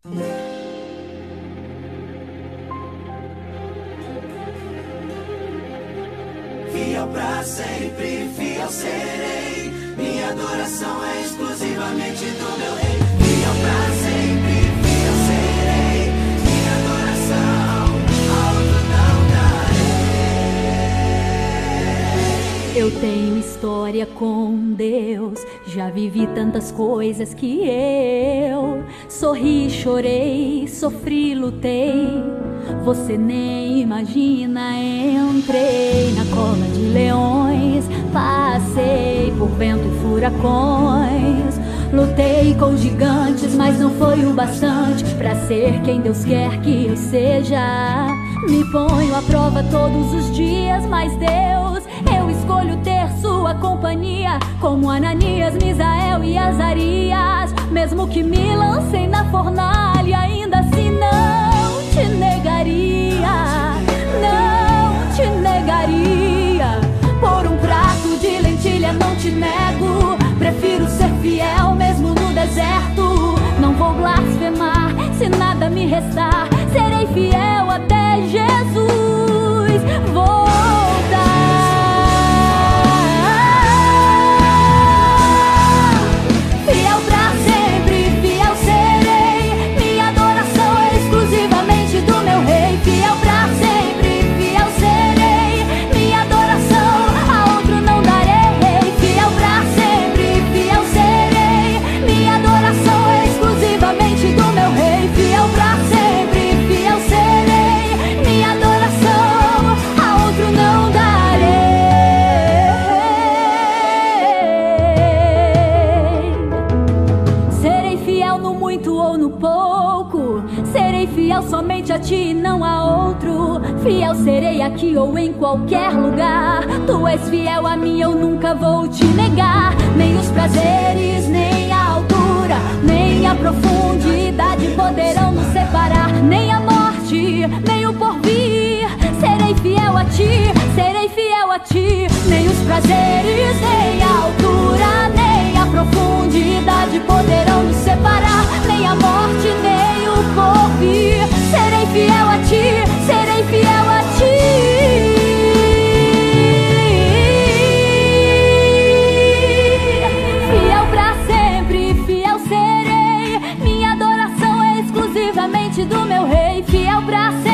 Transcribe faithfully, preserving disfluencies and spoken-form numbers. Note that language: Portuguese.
Fiel pra sempre, fiel serei. Minha adoração é exclusivamente do meu rei. Fiel pra sempre, fiel serei. Minha adoração a outro não darei. Eu tenho história com Deus, já vivi tantas coisas que eu sorri, chorei, sofri, lutei. Você nem imagina, entrei na cova de leões, passei por vento e furacões, lutei com gigantes, mas não foi o bastante pra ser quem Deus quer que eu seja. Me ponho à prova todos os dias, mas Deus, eu escolho ter sua companhia, como Ananias, Misael e Azarias. Mesmo que me lancem na fornalha, ainda assim não te negaria, não te negaria. Por um prato de lentilha não te nego, prefiro ser fiel mesmo no deserto. Não vou blasfemar se nada me restar, serei fiel até Jesus voltar. Fiel pra sempre, fiel serei. Minha adoração é exclusivamente do meu rei. Fiel pra sempre, fiel serei. Minha adoração a outro não darei. Fiel pra sempre, fiel serei. Minha adoração é exclusivamente do meu rei. Fiel pra sempre, fiel serei. Minha adoração a outro não darei. Serei fiel no muito ou no pouco, serei fiel somente a ti e não a outro. Fiel serei aqui ou em qualquer lugar. Tu és fiel a mim, eu nunca vou te negar. Nem os prazeres, nem a altura, nem a profundidade poderão nos separar. Nem a morte, nem o porvir. Serei fiel a ti, serei fiel a ti. Nem os prazeres, nem a altura, nem a profundidade poderão nos separar. Nem a morte, nem o porvir. Serei fiel a ti, serei fiel a ti. Fiel pra sempre, fiel serei. Minha adoração é exclusivamente do meu rei. Fiel pra sempre.